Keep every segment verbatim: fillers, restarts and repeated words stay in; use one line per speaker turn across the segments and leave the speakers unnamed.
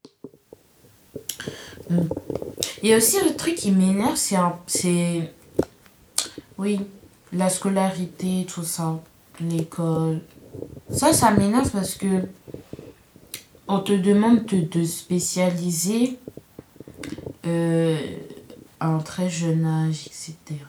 Mm. Il y a aussi le truc qui m'énerve, c'est, un, c'est, oui, la scolarité, tout ça, l'école. Ça, ça m'énerve parce que on te demande de, de spécialiser euh, à un très jeune âge, et cetera.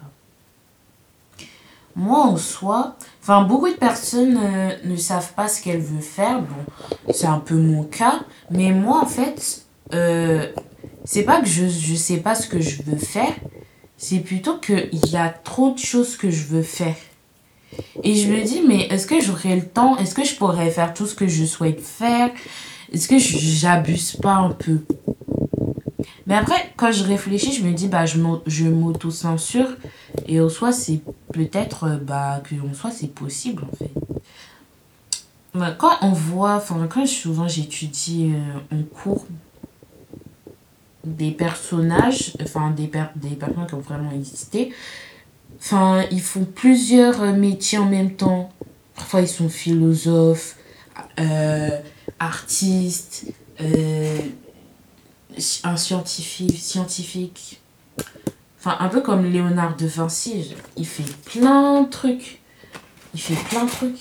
Moi, en soi, enfin, beaucoup de personnes euh, ne savent pas ce qu'elles veulent faire. Bon, c'est un peu mon cas. Mais moi, en fait, euh, c'est pas que je, je sais pas ce que je veux faire. C'est plutôt qu'il y a trop de choses que je veux faire. Et je me dis, mais est-ce que j'aurai le temps? Est-ce que je pourrais faire tout ce que je souhaite faire? Est-ce que j'abuse pas un peu? Mais après, quand je réfléchis, je me dis, bah, je m'au- je m'auto-censure. Et en soi, c'est peut-être, euh, bah, que en soi, c'est possible, en fait. Bah, quand on voit, enfin, quand souvent j'étudie euh, en cours des personnages, enfin, des, per des personnes qui ont vraiment existé, enfin, ils font plusieurs euh, métiers en même temps. Parfois, ils sont philosophes, euh, artistes, euh, un scientifique, scientifique. Enfin, un peu comme Léonard de Vinci, il fait plein de trucs. Il fait plein de trucs.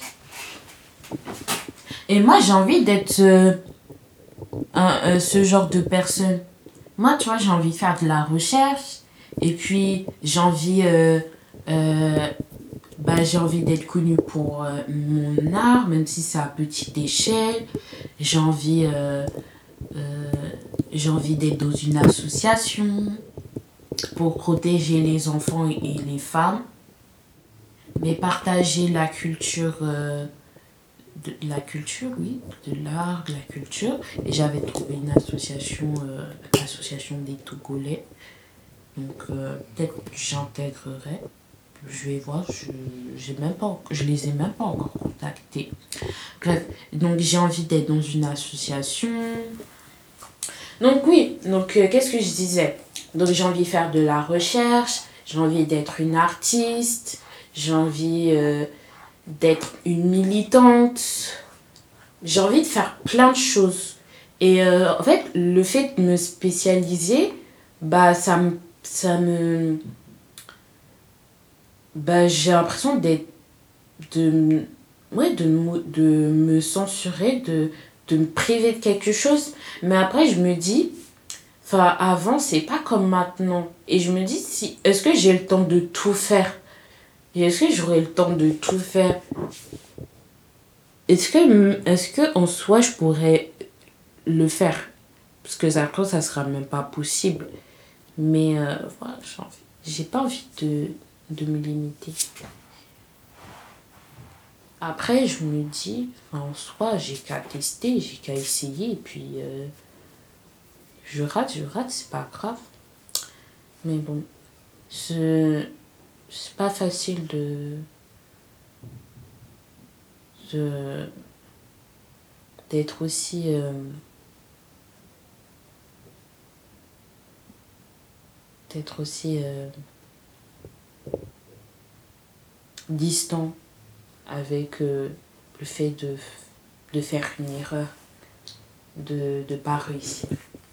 Et moi, j'ai envie d'être euh, un, euh, ce genre de personne. Moi, tu vois, j'ai envie de faire de la recherche. Et puis, j'ai envie, euh, euh, bah, j'ai envie d'être connue pour euh, mon art, même si c'est à petite échelle. J'ai envie, euh, euh, j'ai envie d'être dans une association pour protéger les enfants et les femmes. Mais partager la culture, euh, de la culture, oui, de l'art, de la culture. Et j'avais trouvé une association, euh, l'association des Togolais. Donc euh, peut-être que j'intégrerai. Je vais voir, je, j'ai même pas, je les ai même pas encore contactés. Bref, donc j'ai envie d'être dans une association. Donc oui, donc euh, qu'est-ce que je disais? Donc j'ai envie de faire de la recherche, j'ai envie d'être une artiste, j'ai envie euh, d'être une militante, j'ai envie de faire plein de choses. Et euh, en fait, le fait de me spécialiser, bah ça me, ça me, bah j'ai l'impression d'être, de, ouais, de, de me censurer, de, de me priver de quelque chose. Mais après, je me dis, enfin, avant, c'est pas comme maintenant. Et je me dis, si, est-ce que j'ai le temps de tout faire? Et est-ce que j'aurai le temps de tout faire? Est-ce que, est-ce que en soi, je pourrais le faire? Parce que ça, ça sera même pas possible. Mais euh, voilà, j'ai envie- j'ai pas envie de, de me limiter. Après, je me dis, enfin, en soi, j'ai qu'à tester, j'ai qu'à essayer. Et puis, euh, je rate, je rate, c'est pas grave. Mais bon, c'est c'est pas facile de, de d'être aussi euh, d'être aussi euh, distant avec euh, le fait de, de faire une erreur, de ne pas réussir.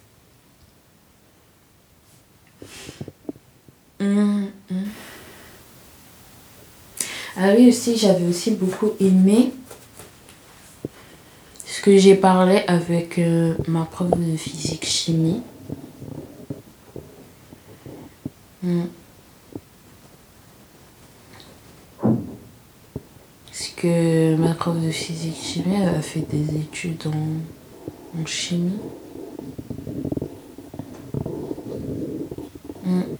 Hum, hum. Ah oui, aussi, j'avais aussi beaucoup aimé ce que j'ai parlé avec euh, ma prof de physique-chimie. Hum. Parce que ma prof de physique-chimie, elle a fait des études en, en chimie. Hum.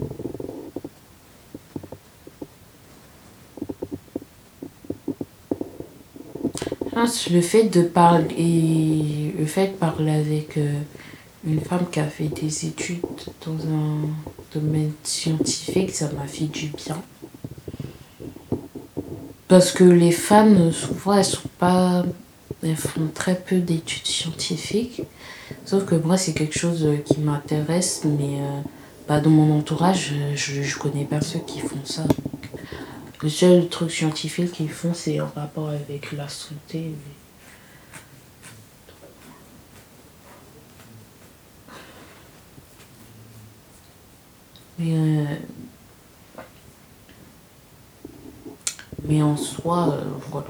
Je pense que le fait de parler, le fait de parler avec euh, une femme qui a fait des études dans un domaine scientifique, ça m'a fait du bien. Parce que les femmes, souvent, elles sont pas. Elles font très peu d'études scientifiques. Sauf que moi, c'est quelque chose euh, qui m'intéresse, mais euh, bah, dans mon entourage, je, je connais personne qui font ça. Le seul truc scientifique qu'ils font, c'est en rapport avec la santé. Mais, euh, mais en soi, euh, voilà.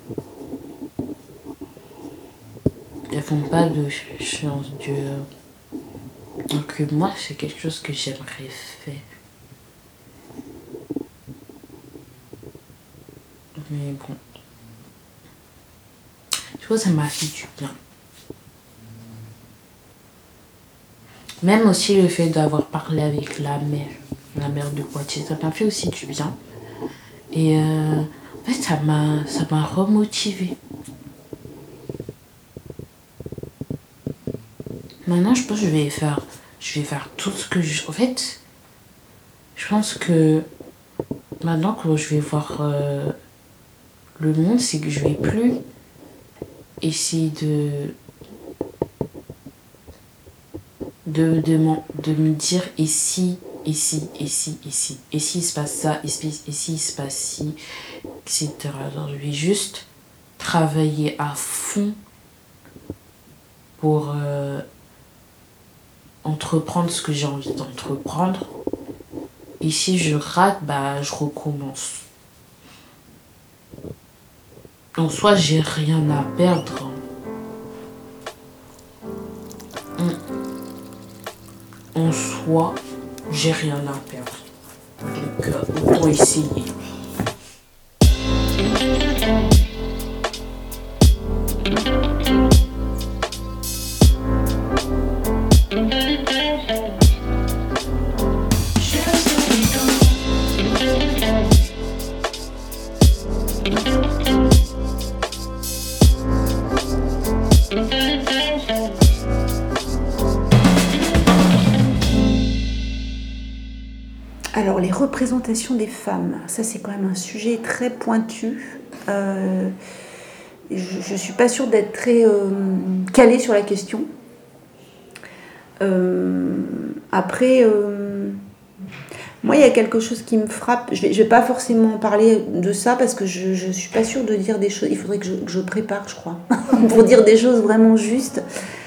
Elles font pas de sciences dures. Donc moi, c'est quelque chose que j'aimerais faire. Mais bon. Tu vois, ça m'a fait du bien. Même aussi le fait d'avoir parlé avec la mère, la mère de Poitiers, ça m'a fait aussi du bien. Et euh, en fait, ça m'a, ça m'a remotivée. Maintenant, je pense que je vais faire, je vais faire tout ce que je... En fait, je pense que maintenant que je vais voir euh, le monde, c'est que je vais plus essayer de... De, de, de me dire et si, et si, et si, et si, et si il se passe ça, et si, et si il se passe ci, et cetera. Alors, je vais juste travailler à fond pour euh, entreprendre ce que j'ai envie d'entreprendre. Et si je rate, bah, je recommence. En soi, j'ai rien à perdre. En soi, j'ai rien à perdre. Donc, euh, autant essayer.
Alors, les représentations des femmes, ça c'est quand même un sujet très pointu. Euh, je ne suis pas sûre d'être très euh, calée sur la question. Euh, après, euh, moi il y a quelque chose qui me frappe. Je ne vais, je vais pas forcément parler de ça parce que je ne suis pas sûre de dire des choses. Il faudrait que je, que je prépare, je crois, pour dire des choses vraiment justes.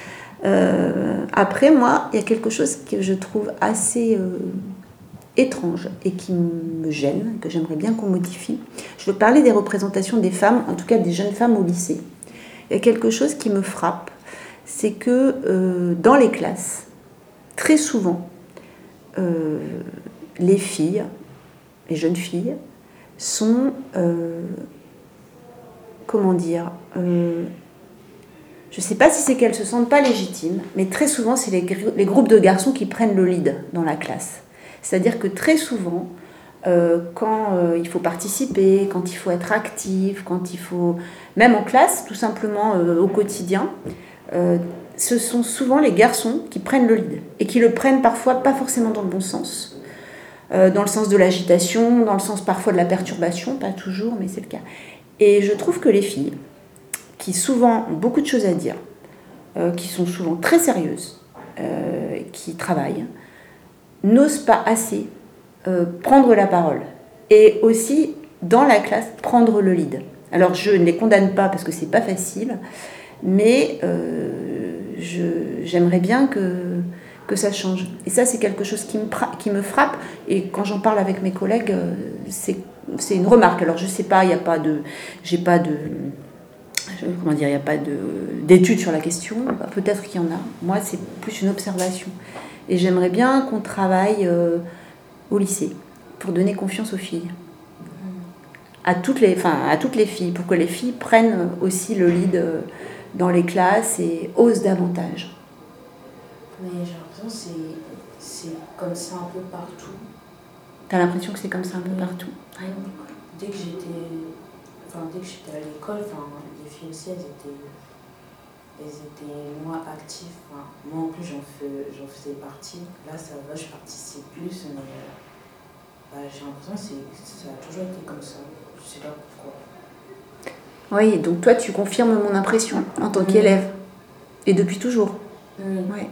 Euh, après, moi, il y a quelque chose que je trouve assez... Euh, étrange et qui me gêne, que j'aimerais bien qu'on modifie. Je veux parler des représentations des femmes, en tout cas des jeunes femmes au lycée. Il y a quelque chose qui me frappe, c'est que euh, dans les classes, très souvent, euh, les filles, les jeunes filles, sont, euh, comment dire, euh, je ne sais pas si c'est qu'elles ne se sentent pas légitimes, mais très souvent, c'est les, les groupes de garçons qui prennent le lead dans la classe. C'est-à-dire que très souvent, euh, quand euh, il faut participer, quand il faut être actif, quand il faut... Même en classe, tout simplement euh, au quotidien, euh, ce sont souvent les garçons qui prennent le lead. Et qui le prennent parfois pas forcément dans le bon sens. Euh, dans le sens de l'agitation, dans le sens parfois de la perturbation, pas toujours, mais c'est le cas. Et je trouve que les filles, qui souvent ont beaucoup de choses à dire, euh, qui sont souvent très sérieuses, euh, qui travaillent, n'osent pas assez euh, prendre la parole. Et aussi, dans la classe, prendre le lead. Alors, je ne les condamne pas parce que c'est pas facile, mais euh, je, j'aimerais bien que, que ça change. Et ça, c'est quelque chose qui me, qui me frappe. Et quand j'en parle avec mes collègues, euh, c'est, c'est une remarque. Alors, je sais pas, il n'y a pas de... J'ai pas de... Comment dire, il n'y a pas de, d'études sur la question. Peut-être qu'il y en a. Moi, c'est plus une observation. Et j'aimerais bien qu'on travaille euh, au lycée pour donner confiance aux filles. À toutes les, enfin, à toutes les filles, pour que les filles prennent aussi le lead euh, dans les classes et osent davantage.
Mais j'ai l'impression que c'est, c'est comme ça un peu partout.
T'as l'impression que c'est comme ça un peu
oui.
partout?
Oui. Dès que j'étais, enfin, dès que j'étais à l'école, enfin, les filles aussi, elles étaient... Elles étaient moins actives. Enfin, moi en plus j'en, fais, j'en faisais partie. Là ça va, je participe plus, mais bah, j'ai l'impression que c'est, ça a toujours été comme ça. Je sais pas pourquoi.
Oui, donc toi tu confirmes mon impression en tant mmh. qu'élève. Et depuis toujours.
Mmh.
Ouais.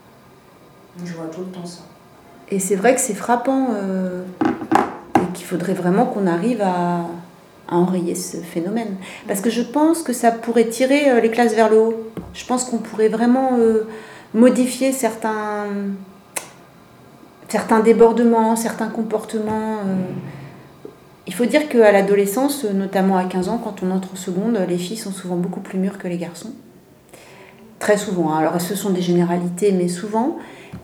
Je vois tout le temps ça.
Et c'est vrai que c'est frappant euh, et qu'il faudrait vraiment qu'on arrive à... à enrayer ce phénomène. Parce que je pense que ça pourrait tirer les classes vers le haut. Je pense qu'on pourrait vraiment euh, modifier certains, certains débordements, certains comportements. Euh, il faut dire qu'à l'adolescence, notamment à quinze ans, quand on entre en seconde, les filles sont souvent beaucoup plus mûres que les garçons. Très souvent. Hein. Alors, ce sont des généralités, mais souvent.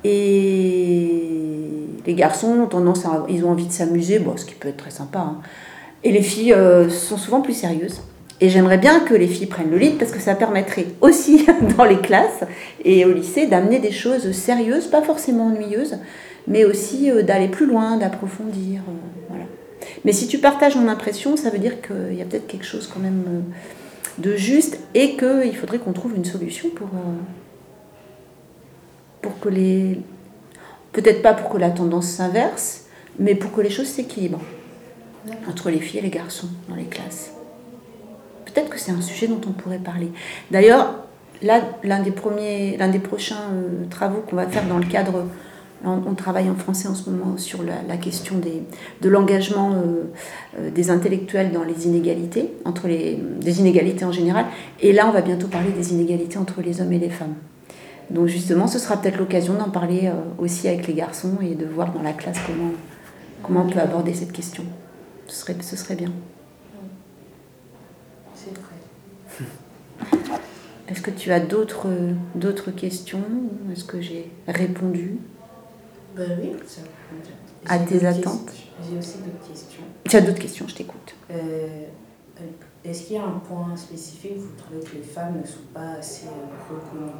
Et les garçons ont tendance à, ils ont envie de s'amuser, bon, ce qui peut être très sympa. Hein. Et les filles euh, sont souvent plus sérieuses. Et j'aimerais bien que les filles prennent le lead parce que ça permettrait aussi dans les classes et au lycée d'amener des choses sérieuses, pas forcément ennuyeuses, mais aussi euh, d'aller plus loin, d'approfondir. Euh, voilà. Mais si tu partages mon impression, ça veut dire qu'il y a peut-être quelque chose quand même euh, de juste et qu'il faudrait qu'on trouve une solution pour, euh, pour que les... Peut-être pas pour que la tendance s'inverse, mais pour que les choses s'équilibrent entre les filles et les garçons dans les classes. Peut-être que c'est un sujet dont on pourrait parler. D'ailleurs, là, l'un des premiers, l'un des prochains euh, travaux qu'on va faire dans le cadre, on, on travaille en français en ce moment sur la, la question des, de l'engagement euh, euh, des intellectuels dans les inégalités, entre les, des inégalités en général. Et là, on va bientôt parler des inégalités entre les hommes et les femmes. Donc justement, ce sera peut-être l'occasion d'en parler euh, aussi avec les garçons et de voir dans la classe comment, comment on peut aborder cette question. Ce serait, ce serait bien.
C'est vrai.
Est-ce que tu as d'autres, d'autres questions? Est-ce que j'ai répondu
Ben oui, ça
à tes attentes?
Questions. J'ai aussi d'autres questions.
Tu as d'autres questions, je t'écoute.
Euh, est-ce qu'il y a un point spécifique où vous trouvez que les femmes ne sont pas assez reconnues?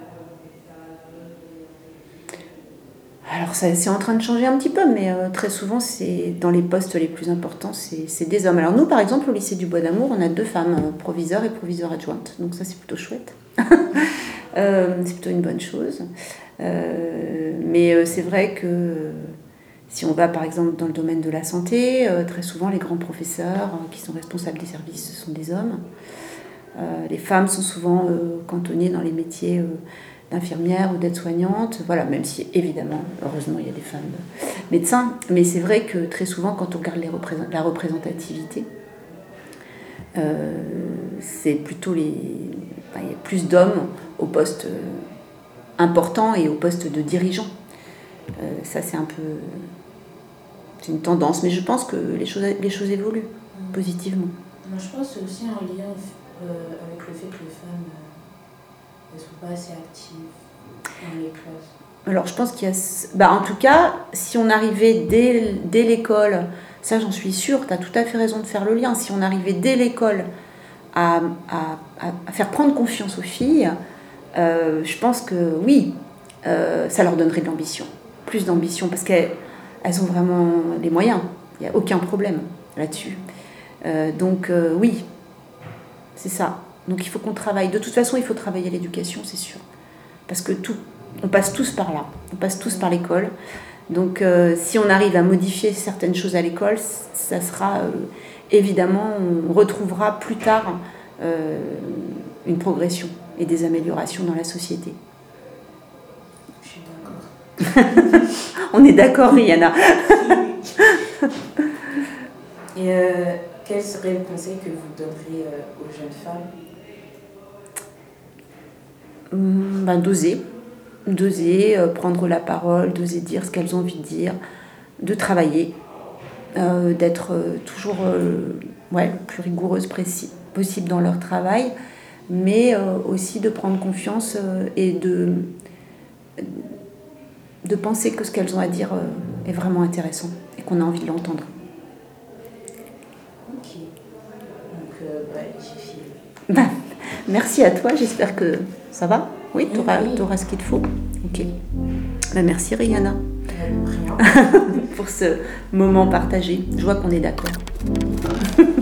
Alors, ça, c'est en train de changer un petit peu, mais euh, très souvent, c'est dans les postes les plus importants, c'est, c'est des hommes. Alors nous, par exemple, au lycée du Bois d'Amour, on a deux femmes, euh, proviseures et proviseures adjointes. Donc ça, c'est plutôt chouette. euh, c'est plutôt une bonne chose. Euh, mais euh, c'est vrai que euh, si on va, par exemple, dans le domaine de la santé, euh, très souvent, les grands professeurs euh, qui sont responsables des services, ce sont des hommes. Euh, les femmes sont souvent euh, cantonnées dans les métiers... Euh, d'infirmière ou d'aide-soignante, voilà, même si évidemment, heureusement, il y a des femmes médecins, mais c'est vrai que très souvent, quand on regarde les représent- la représentativité, euh, c'est plutôt les... Enfin, il y a plus d'hommes aux postes euh, importants et aux postes de dirigeants. Euh, ça, c'est un peu... C'est une tendance, mais je pense que les choses, les choses évoluent positivement.
Moi, je pense que c'est aussi un lien euh, avec le fait que les femmes... Euh... Elles ne sont pas assez actives dans les classes.
Alors, je pense qu'il y a... Bah, en tout cas, si on arrivait dès, dès l'école, ça j'en suis sûre, tu as tout à fait raison de faire le lien, si on arrivait dès l'école à, à, à faire prendre confiance aux filles, euh, je pense que oui, euh, ça leur donnerait de l'ambition, plus d'ambition, parce qu'elles elles ont vraiment les moyens, il n'y a aucun problème là-dessus. Euh, donc euh, oui, c'est ça. Donc il faut qu'on travaille. De toute façon, il faut travailler l'éducation, c'est sûr. Parce que tout, on passe tous par là. On passe tous par l'école. Donc euh, si on arrive à modifier certaines choses à l'école, ça sera euh, évidemment, on retrouvera plus tard euh, une progression et des améliorations dans la société.
Je suis d'accord.
On est d'accord, Rihanna.
Et euh, quel serait le conseil que vous donneriez euh, aux jeunes femmes?
Hum, ben, d'oser. D'oser euh, prendre la parole, d'oser dire ce qu'elles ont envie de dire, de travailler, euh, d'être euh, toujours euh, ouais, le plus rigoureuse précis, possible dans leur travail, mais euh, aussi de prendre confiance euh, et de, de penser que ce qu'elles ont à dire euh, est vraiment intéressant et qu'on a envie de l'entendre.
Ok. Donc, euh, bah, j'ai fini.
Ben, merci à toi, j'espère que ça va. Oui, tu auras,
oui.
ce qu'il te faut. Ok. Ben, merci Rihanna
Euh, rien.
pour ce moment partagé. Je vois qu'on est d'accord.